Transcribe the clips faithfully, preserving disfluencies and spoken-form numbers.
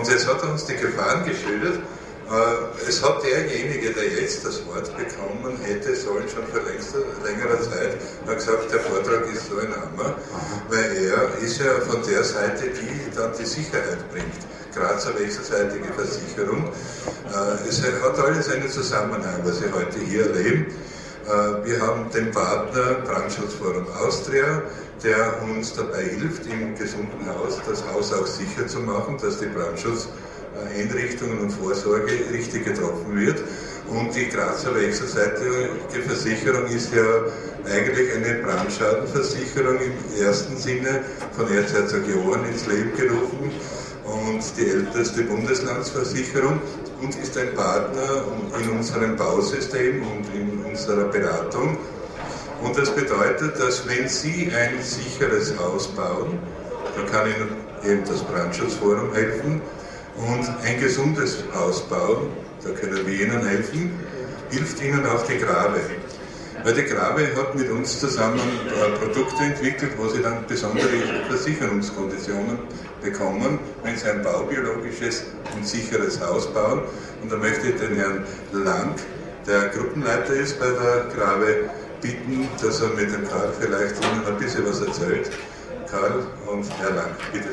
Und es hat uns die Gefahren geschildert. Es hat derjenige, der jetzt das Wort bekommen hätte sollen, schon vor längster, längerer Zeit, hat gesagt, der Vortrag ist so ein Hammer, weil er ist ja von der Seite, die dann die Sicherheit bringt. Grazer wechselseitige Versicherung. Es hat alles einen Zusammenhang, was Sie heute hier erleben. Wir haben den Partner Brandschutzforum Austria, der uns dabei hilft, im gesunden Haus das Haus auch sicher zu machen, dass die Brandschutzeinrichtungen und Vorsorge richtig getroffen wird. Und die Grazer wechselseitige Versicherung ist ja eigentlich eine Brandschadenversicherung im ersten Sinne von Erzherzog Johann ins Leben gerufen und die älteste Bundeslandsversicherung und ist ein Partner in unserem Bausystem und in unserer Beratung. Und das bedeutet, dass wenn Sie ein sicheres Haus bauen, dann kann Ihnen eben das Brandschutzforum helfen, und ein gesundes Haus bauen, da können wir Ihnen helfen, hilft Ihnen auch die Grabe. Weil die Grabe hat mit uns zusammen Produkte entwickelt, wo Sie dann besondere Versicherungskonditionen bekommen, wenn Sie ein baubiologisches und sicheres Haus bauen. Und da möchte ich den Herrn Lang, der Gruppenleiter ist bei der Grabe, bitten, dass er mit dem Karl vielleicht Ihnen ein bisschen was erzählt. Karl und Herr Lang, bitte.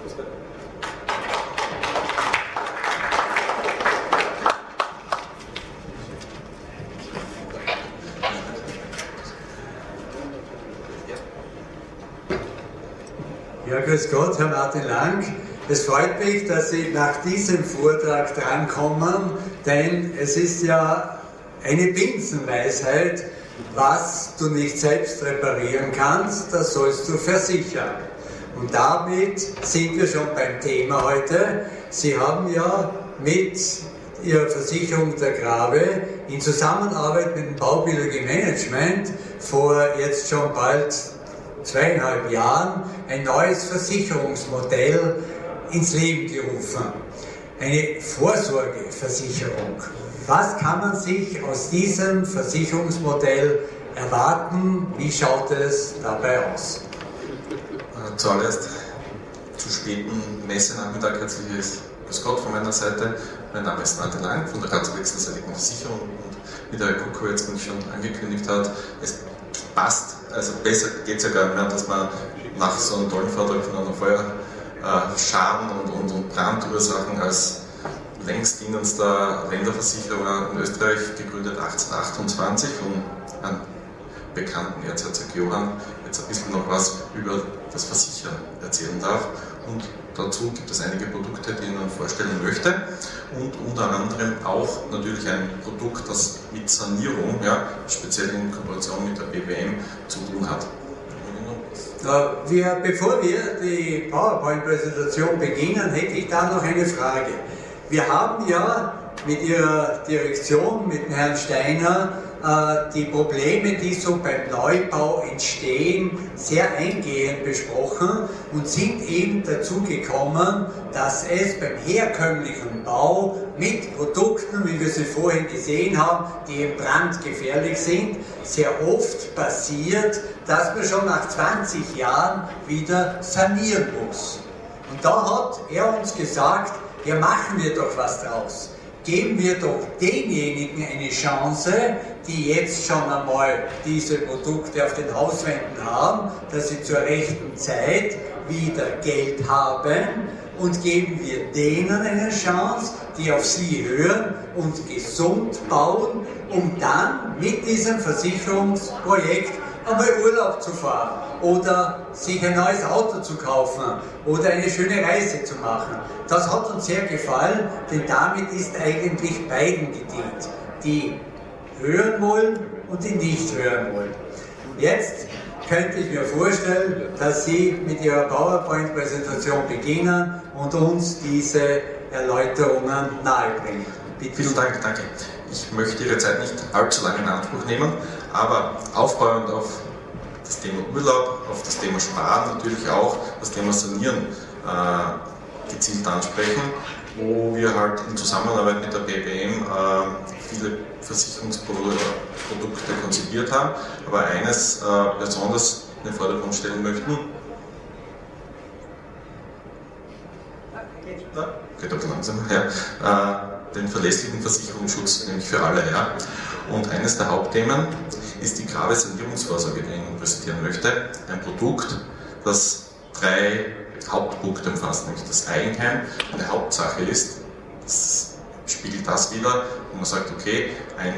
Ja, grüß Gott, Herr Martin Lang. Es freut mich, dass Sie nach diesem Vortrag drankommen, denn es ist ja eine Binsenweisheit, was du nicht selbst reparieren kannst, das sollst du versichern. Und damit sind wir schon beim Thema heute. Sie haben ja mit Ihrer Versicherung der Grabe in Zusammenarbeit mit dem Baubiologie Management vor jetzt schon bald zweieinhalb Jahren ein neues Versicherungsmodell ins Leben gerufen. Eine Vorsorgeversicherung. Was kann man sich aus diesem Versicherungsmodell erwarten? Wie schaut es dabei aus? Zuallererst zu späten Messenachmittag herzliches Grüß Gott von meiner Seite. Mein Name ist Martin Lang von der Grazer wechselseitigen Versicherung und wie der Herr Kucko jetzt schon angekündigt hat, es passt, also besser geht es ja gar nicht mehr, dass man nach so einem tollen Vortrag von einer Feuerschaden und, und, und Brandursachen als längstdienendster Länderversicherer in Österreich, gegründet achtzehnhundertachtundzwanzig von einem bekannten Erzherzog Johann, jetzt ein bisschen noch was über das Versichern erzählen darf. Und dazu gibt es einige Produkte, die ich Ihnen vorstellen möchte und unter anderem auch natürlich ein Produkt, das mit Sanierung, ja, speziell in Kooperation mit der B W M, zu tun hat. Wir, bevor wir die PowerPoint-Präsentation beginnen, hätte ich da noch eine Frage. Wir haben ja mit Ihrer Direktion, mit dem Herrn Steiner, die Probleme, die so beim Neubau entstehen, sehr eingehend besprochen und sind eben dazu gekommen, dass es beim herkömmlichen Bau mit Produkten, wie wir sie vorhin gesehen haben, die im Brand gefährlich sind, sehr oft passiert, dass man schon nach zwanzig Jahren wieder sanieren muss. Und da hat er uns gesagt, ja, machen wir doch was draus. Geben wir doch denjenigen eine Chance, die jetzt schon einmal diese Produkte auf den Hauswänden haben, dass sie zur rechten Zeit wieder Geld haben, und geben wir denen eine Chance, die auf sie hören und gesund bauen, um dann mit diesem Versicherungsprojekt einmal Urlaub zu fahren oder sich ein neues Auto zu kaufen oder eine schöne Reise zu machen. Das hat uns sehr gefallen, denn damit ist eigentlich beiden gedient, die hören wollen und die nicht hören wollen. Jetzt könnte ich mir vorstellen, dass Sie mit Ihrer PowerPoint-Präsentation beginnen und uns diese Erläuterungen nahebringen. Bitte. Vielen Dank, danke. Ich möchte Ihre Zeit nicht allzu lange in Anspruch nehmen, aber aufbauend auf das Thema Urlaub, auf das Thema Sparen, natürlich auch das Thema Sanieren äh, gezielt ansprechen, wo wir halt in Zusammenarbeit mit der B W M äh, viele Versicherungsprodukte konzipiert haben, aber eines äh, besonders in den Vordergrund stellen möchten. Ja? geht auch langsam, ja, den verlässlichen Versicherungsschutz, nämlich für alle. Ja. Und eines der Hauptthemen ist die Grabe-Sanierungsvorsorge, die ich Ihnen präsentieren möchte. Ein Produkt, das drei Hauptpunkte umfasst, nämlich das Eigenheim eine Hauptsache ist. Das spiegelt das wider, wo man sagt, okay, ein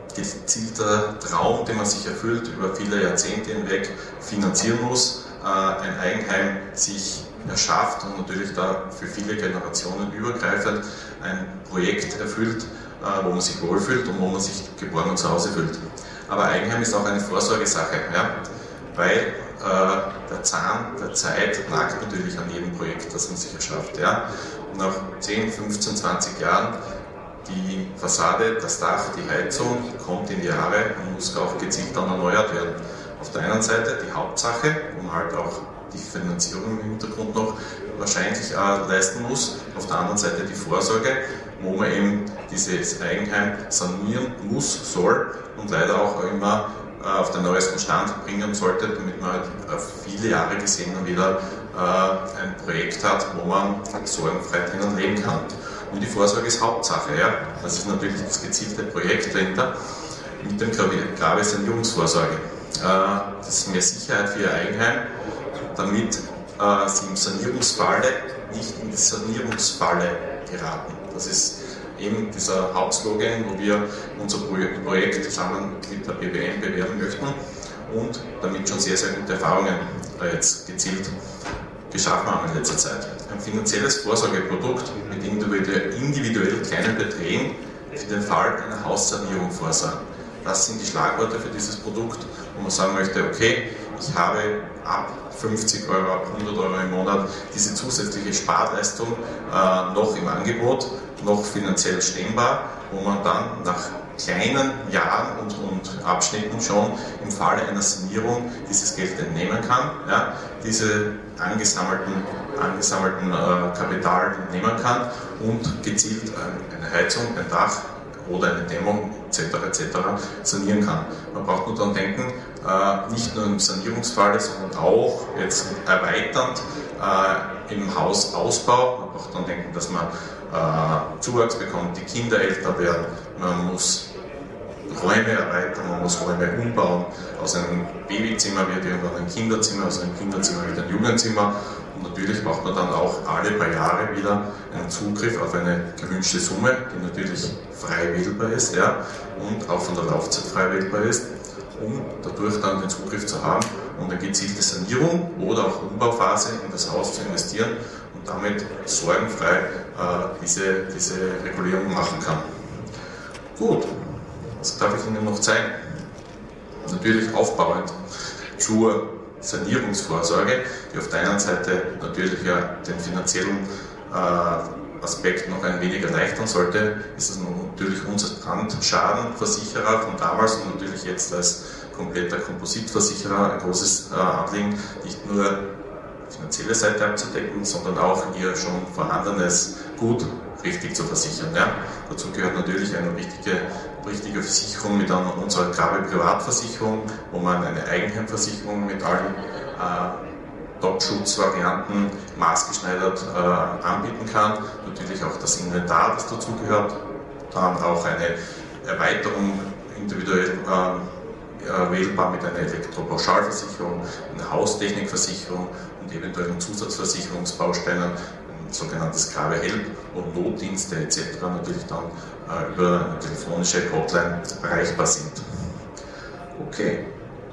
gezielter Traum, den man sich erfüllt, über viele Jahrzehnte hinweg finanzieren muss, ein Eigenheim sich erschafft und natürlich da für viele Generationen übergreifend ein Projekt erfüllt, wo man sich wohlfühlt und wo man sich geborgen und zu Hause fühlt. Aber Eigenheim ist auch eine Vorsorgesache, ja? Weil äh, der Zahn der Zeit nagt natürlich an jedem Projekt, das man sich erschafft. Ja? Nach zehn, fünfzehn, zwanzig Jahren die Fassade, das Dach, die Heizung kommt in die Jahre und muss auch gezielt dann erneuert werden. Auf der einen Seite die Hauptsache, wo man halt auch die Finanzierung im Hintergrund noch wahrscheinlich äh, leisten muss. Auf der anderen Seite die Vorsorge, wo man eben dieses Eigenheim sanieren muss, soll und leider auch immer äh, auf den neuesten Stand bringen sollte, damit man halt auf viele Jahre gesehen dann wieder äh, ein Projekt hat, wo man sorgenfrei drinnen leben kann. Und die Vorsorge ist Hauptsache, ja. Das ist natürlich das gezielte Projekt dahinter mit dem Grabe-Sanierungsvorsorge. Äh, das ist mehr Sicherheit für Ihr Eigenheim, damit äh, Sie im Sanierungsfalle nicht in die Sanierungsfalle geraten. Das ist eben dieser Hauptslogan, wo wir unser Projekt zusammen mit der B W M bewerben möchten und damit schon sehr, sehr gute Erfahrungen äh, jetzt gezielt geschaffen haben in letzter Zeit. Ein finanzielles Vorsorgeprodukt mit individuell kleinen Beträgen für den Fall einer Haussanierung vorsagen. Das sind die Schlagworte für dieses Produkt, wo man sagen möchte, okay, ich habe ab fünfzig Euro, ab hundert Euro im Monat diese zusätzliche Sparleistung äh, noch im Angebot, noch finanziell stemmbar, wo man dann nach kleinen Jahren und, und Abschnitten schon im Falle einer Sanierung dieses Geld entnehmen kann, ja, diese angesammelten, angesammelten äh, Kapital entnehmen kann und gezielt äh, eine Heizung, ein Dach oder eine Dämmung et cetera et cetera sanieren kann. Man braucht nur daran denken, äh, nicht nur im Sanierungsfall, sondern auch jetzt erweiternd äh, im Hausausbau. Man braucht daran denken, dass man äh, Zuwachs bekommt, die Kinder älter werden, man muss Räume erweitern, man muss Räume umbauen. Aus einem Babyzimmer wird irgendwann ein Kinderzimmer, aus einem Kinderzimmer wird ein Jugendzimmer. Und natürlich braucht man dann auch alle paar Jahre wieder einen Zugriff auf eine gewünschte Summe, die natürlich frei wählbar ist, ja, und auch von der Laufzeit frei wählbar ist, um dadurch dann den Zugriff zu haben und eine gezielte Sanierung oder auch Umbauphase in das Haus zu investieren und damit sorgenfrei äh, diese, diese Regulierung machen kann. Gut. Das darf ich Ihnen noch zeigen. Natürlich aufbauend zur Sanierungsvorsorge, die auf der einen Seite natürlich ja den finanziellen äh, Aspekt noch ein wenig erleichtern sollte, ist es natürlich unser Brandschadenversicherer von damals und natürlich jetzt als kompletter Kompositversicherer ein großes äh, Anliegen, nicht nur die finanzielle Seite abzudecken, sondern auch ihr schon vorhandenes Gut richtig zu versichern. Ja. Dazu gehört natürlich eine richtige, richtige Versicherung mit einer unserer Grabe-Privatversicherung, wo man eine Eigenheimversicherung mit allen äh, Top-Schutzvarianten maßgeschneidert äh, anbieten kann. Natürlich auch das Inventar, das dazugehört. Dann auch eine Erweiterung individuell äh, wählbar mit einer Elektropauschalversicherung, einer Haustechnikversicherung und eventuellen Zusatzversicherungsbausteinen, ein sogenanntes Grabe-Help und Notdienste et cetera natürlich dann äh, über eine telefonische Hotline erreichbar sind. Okay.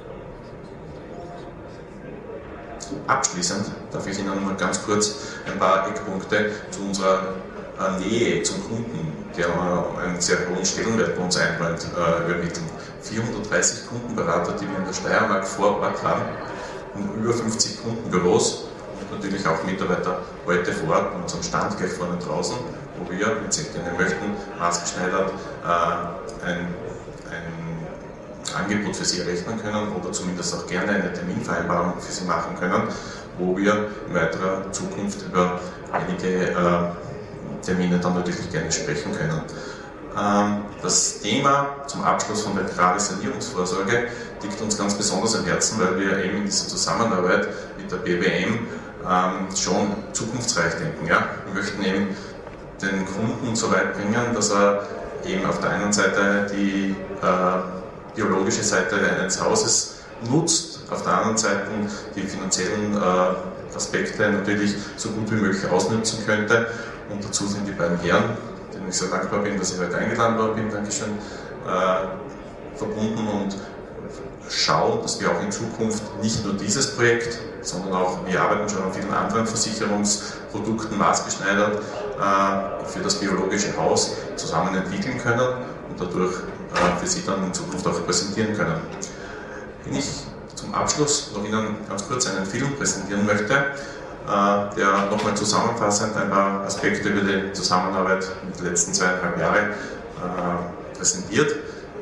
Abschließend darf ich Ihnen mal ganz kurz ein paar Eckpunkte zu unserer äh, Nähe zum Kunden, der einen sehr hohen Stellenwert bei uns einräumt, äh, übermitteln. vierhundertdreißig Kundenberater, die wir in der Steiermark vor Ort haben, und über fünfzig Kundenbüros und natürlich auch Mitarbeiter heute vor Ort an unserem Stand gleich vorne draußen, wo wir, wenn Sie gerne möchten, maßgeschneidert äh, ein, ein Angebot für Sie errechnen können oder zumindest auch gerne eine Terminvereinbarung für Sie machen können, wo wir in weiterer Zukunft über einige äh, Termine dann natürlich gerne sprechen können. Ähm, das Thema zum Abschluss von der Grabe-Sanierungsvorsorge liegt uns ganz besonders am Herzen, weil wir eben in dieser Zusammenarbeit mit der B W M ähm, schon zukunftsreich denken. Ja? Wir möchten eben den Kunden so weit bringen, dass er eben auf der einen Seite die äh, biologische Seite eines Hauses nutzt, auf der anderen Seite die finanziellen äh, Aspekte natürlich so gut wie möglich ausnutzen könnte. Und dazu sind die beiden Herren, denen ich sehr dankbar bin, dass ich heute eingeladen worden bin, Dankeschön, äh, verbunden und schauen, dass wir auch in Zukunft nicht nur dieses Projekt, sondern auch, wir arbeiten schon an vielen anderen Versicherungsprodukten maßgeschneidert äh, für das biologische Haus zusammen entwickeln können und dadurch äh, für Sie dann in Zukunft auch präsentieren können. Wenn ich zum Abschluss noch Ihnen ganz kurz einen Film präsentieren möchte, äh, der nochmal zusammenfassend ein paar Aspekte über die Zusammenarbeit mit den letzten zweieinhalb Jahren äh, präsentiert.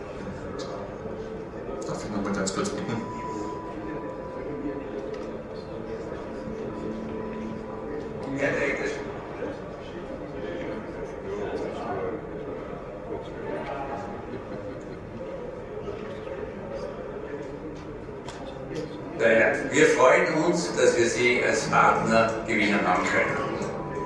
Darf ich nochmal ganz kurz bitten? Wir freuen uns, dass wir Sie als Partner gewinnen haben können.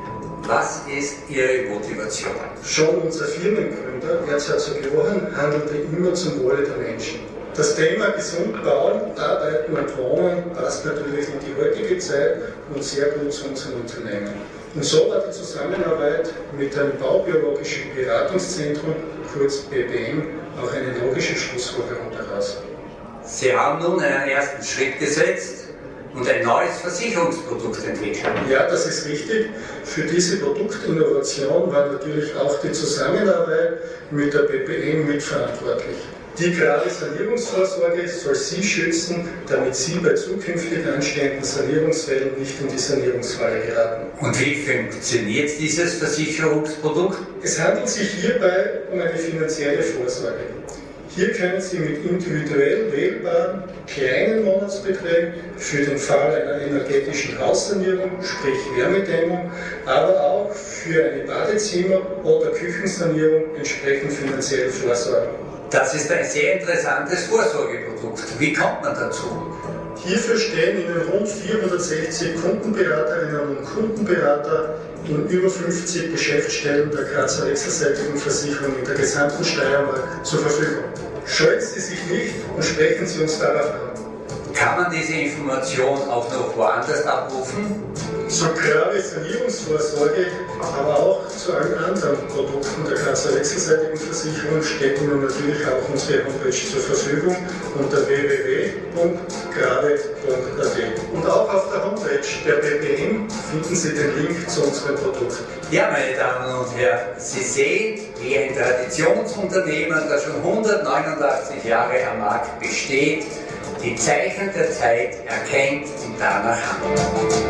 Was ist Ihre Motivation? Schon unser Firmengründer, Erzherzog Johann, handelte immer zum Wohle der Menschen. Das Thema gesund bauen, arbeiten und wohnen passt natürlich in die heutige Zeit und sehr gut zu unserem Unternehmen. Und so war die Zusammenarbeit mit dem Baubiologischen Beratungszentrum, kurz B B M, auch eine logische Schlussfolgerung daraus. Sie haben nun einen ersten Schritt gesetzt und ein neues Versicherungsprodukt entwickelt. Ja, das ist richtig. Für diese Produktinnovation war natürlich auch die Zusammenarbeit mit der B B M mitverantwortlich. Die gerade Sanierungsvorsorge soll Sie schützen, damit Sie bei zukünftig anstehenden Sanierungsfällen nicht in die Sanierungsfalle geraten. Und wie funktioniert dieses Versicherungsprodukt? Es handelt sich hierbei um eine finanzielle Vorsorge. Hier können Sie mit individuell wählbaren kleinen Monatsbeträgen für den Fall einer energetischen Haussanierung, sprich Wärmedämmung, aber auch für eine Badezimmer- oder Küchensanierung entsprechend finanziell vorsorgen. Das ist ein sehr interessantes Vorsorgeprodukt. Wie kommt man dazu? Hierfür stehen Ihnen rund vierhundertsechzig Kundenberaterinnen und Kundenberater in über fünfzig Geschäftsstellen der Grazer Wechselseitigen Versicherung in der gesamten Steiermark zur Verfügung. Scheuen Sie sich nicht und sprechen Sie uns darauf an. Kann man diese Information auch noch woanders abrufen? Zur Grave Sanierungsvorsorge, aber auch zu allen anderen Produkten der Grazer Wechselseitigen Versicherung steht Ihnen natürlich auch unsere Homepage zur Verfügung unter w w w punkt grave punkt a t. Und auch auf der Homepage der B B M finden Sie den Link zu unserem Produkt. Ja, meine Damen und Herren, Sie sehen, wie ein Traditionsunternehmen, das schon hundertneunundachtzig Jahre am Markt besteht, die Zeichen der Zeit erkennt und danach handelt.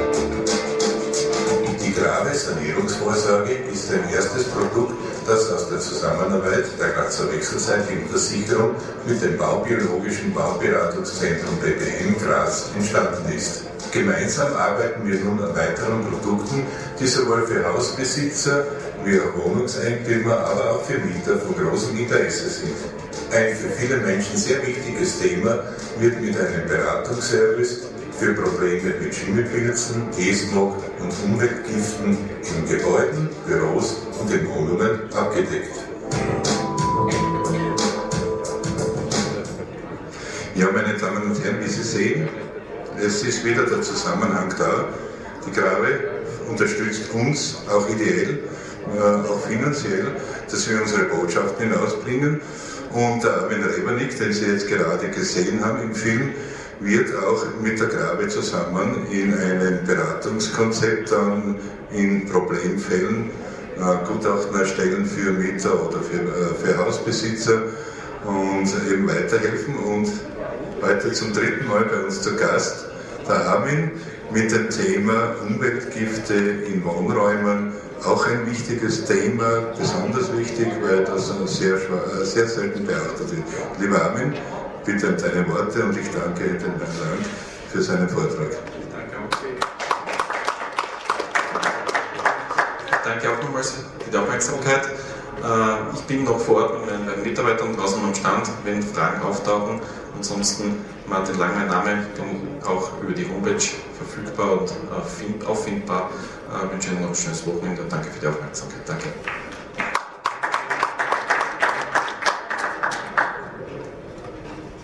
Die Grave Sanierungsvorsorge ist ein erstes Produkt, das aus der Zusammenarbeit der Grazer Wechselseitigen Versicherung mit dem Baubiologischen Bauberatungszentrum B B M Graz entstanden ist. Gemeinsam arbeiten wir nun an weiteren Produkten, die sowohl für Hausbesitzer wie auch Wohnungseigentümer, aber auch für Mieter von großem Interesse sind. Ein für viele Menschen sehr wichtiges Thema wird mit einem Beratungsservice für Probleme mit Schimmelpilzen, E-Smog und Umweltgiften in Gebäuden, Büros und in Wohnungen abgedeckt. Ja, meine Damen und Herren, wie Sie sehen, es ist wieder der Zusammenhang da. Die Grave unterstützt uns auch ideell, äh, auch finanziell, dass wir unsere Botschaften hinausbringen. Und der Armin Rebernik, den Sie jetzt gerade gesehen haben im Film, wird auch mit der Grave zusammen in einem Beratungskonzept dann in Problemfällen äh, Gutachten erstellen für Mieter oder für, äh, für Hausbesitzer und eben weiterhelfen. Und heute zum dritten Mal bei uns zu Gast der Armin mit dem Thema Umweltgifte in Wohnräumen. Auch ein wichtiges Thema, besonders wichtig, weil das sehr, sehr selten beachtet wird. Lieber Armin, bitte deine Worte und ich danke dem Herrn Lang für seinen Vortrag. Danke auch nochmals für die Aufmerksamkeit. Ich bin noch vor Ort mit meinen Mitarbeitern draußen am Stand, wenn Fragen auftauchen. Ansonsten Martin Lang, mein Name, bin auch über die Homepage verfügbar und auffindbar. äh, wünsche Ihnen noch ein schönes Wochenende und danke für die Aufmerksamkeit. Danke.